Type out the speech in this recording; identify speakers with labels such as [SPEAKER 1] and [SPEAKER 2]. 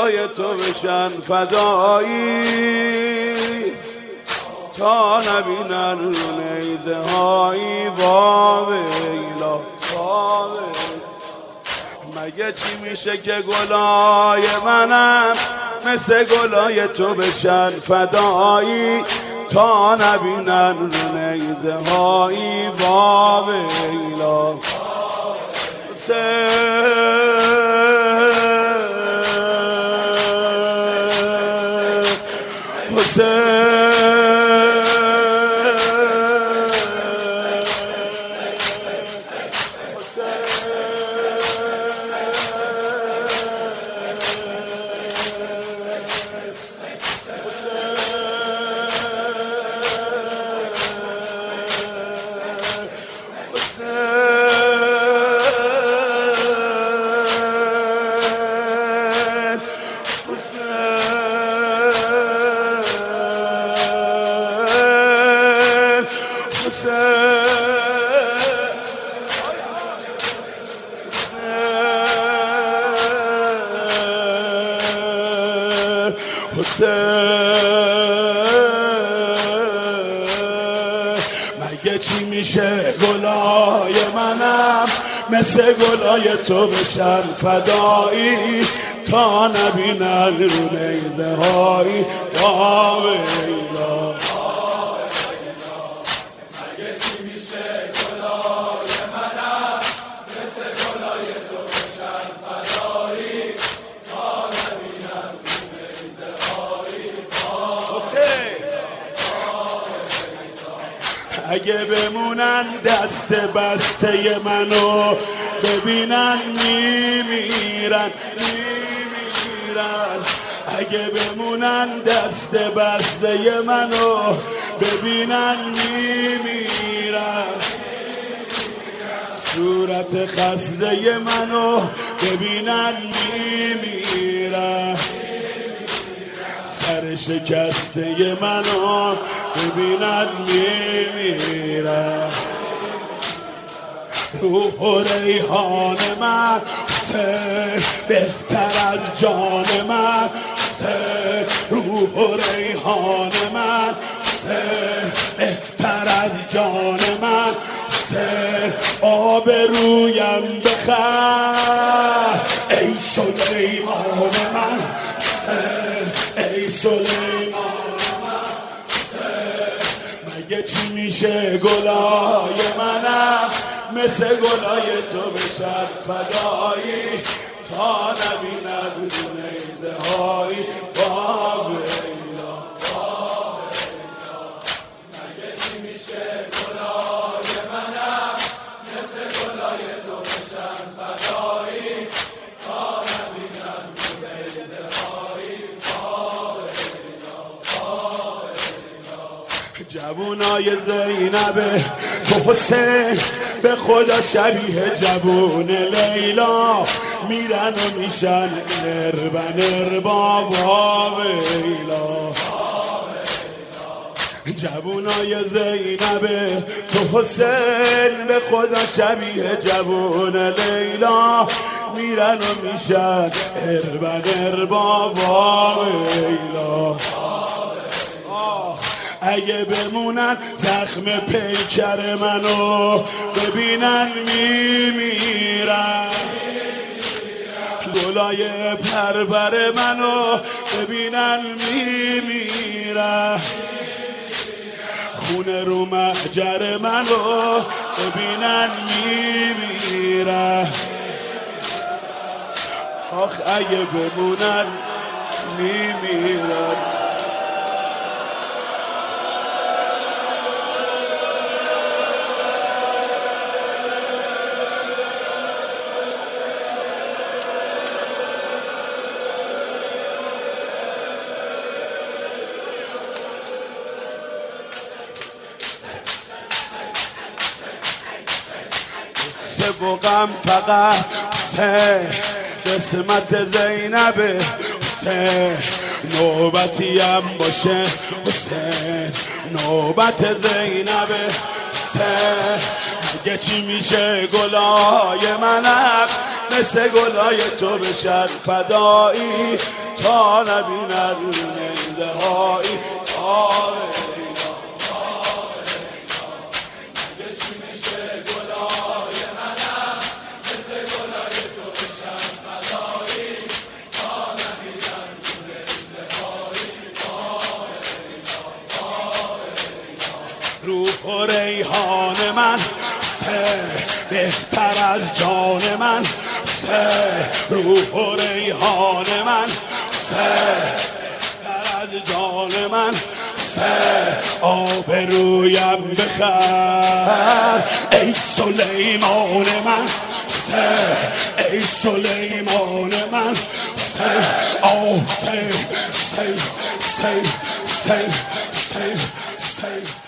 [SPEAKER 1] گلای تو بشن فدایی تا نبینن رو نیزه هایی واویلا مگه چی میشه که گلای منم مثل گلای تو بشن فدایی تا نبینن رو نیزه هایی واویلا مگه چی میشه گلای منم مثل گلای تو بشن فدایی تا نبینن رو نیزه هایی واویلا مگه چی میشه گلای منم مثل گلای تو بشن فدایی تا نبینن رو نیزه هایی واویلا اگه بمونن دست بسته منو ببینن میمیرن اگه بمونن دست بسته منو ببینن میمیرن صورت خسته منو ببینن میمیرن سر شکسته منو ببینن میمیرن روح و ریحان من بهتر از جان من روح و ریحان من بهتر از جان من آب رویم بخر ای سلیمان من ای سلیمان من مگه چی میشه گلای منم مثل گلای تو بشن فدایی تا نبینن رو نیزه هایی واویلا مگه چی میشه گلای منم مثل گلای تو بشن فدایی تا نبینن رو نیزه هایی واویلا جوونای زینب تو حسین به خدا شبیه جوون لیلا میرن و میشن نربا واویلا جوونای زینب تو حسین به خدا شبیه جوون لیلا میرن و میشن نربا واویلا اگه بمونن زخم پیکر منو ببینن میمیرن گلای پربر منو ببینن میمیرن خونه رو محجر منو ببینن میمیرن آخ اگه بمونن میمیرن و غم فقط قسمت زینبه حسین نوبتیم باشه حسین نوبت زینبه حسین اگه چی میشه گلای منم مثل گلای تو بشن فدایی تا نبینم انتهایی. روح و ریحان من بهتر از جان من، روح و ریحان من بهتر از جان من، آبرویم بخر ای سلیمان من، ای سلیمان من، save